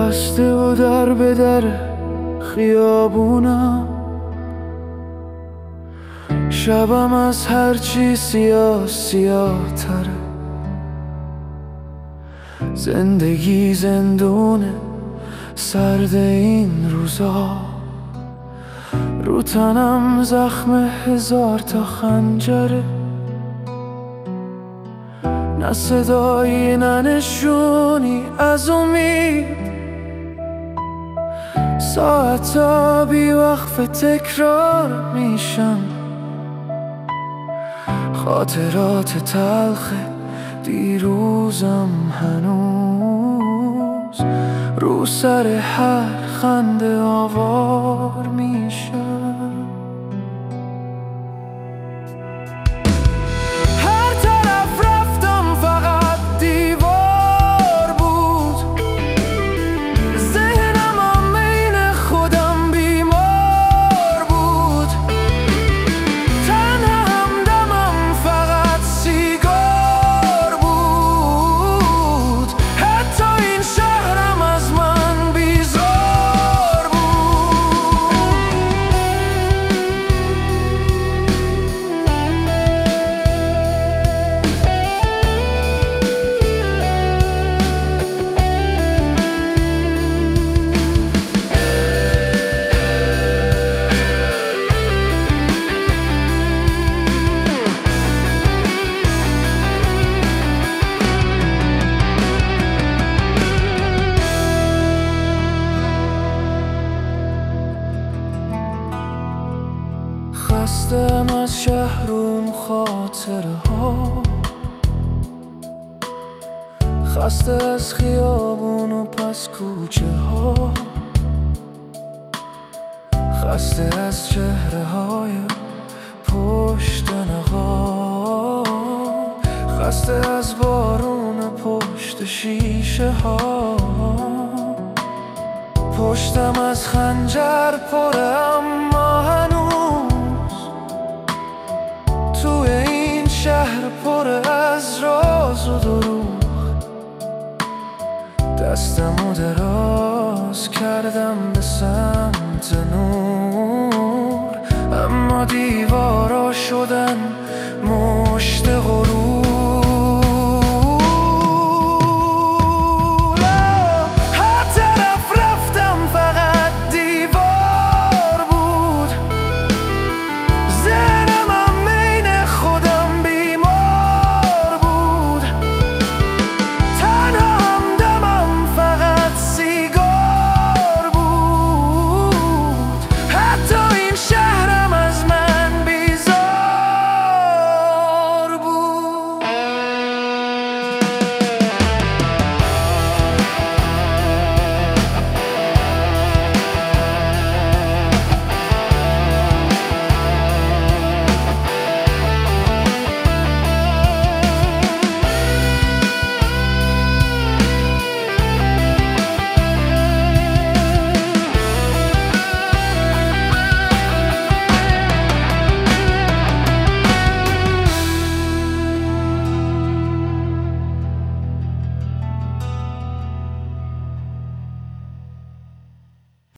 خسته و در به در خیابونم، شبم از هرچی سیاه سیاه تره. زندگی زندونه سرد این روزا، رو تنم زخم 1000 تا خنجره. نه صدایی نه نشونی از امید، ساعتا بیوقف تکرار میشن. خاطرات تلخ دیروزم هنوز رو سر هر خنده آوار میشن. خستم از شهر و خاطره ها، خسته از خیابون و پس کوچه ها، خسته از چهره های پشت نقاب، خسته از بارون پشت شیشه ها. پشتم از خنجر پره اما هنوز توی این شهر پر از راز و دروغ. دستمو دراز کردم به سمت نور، اما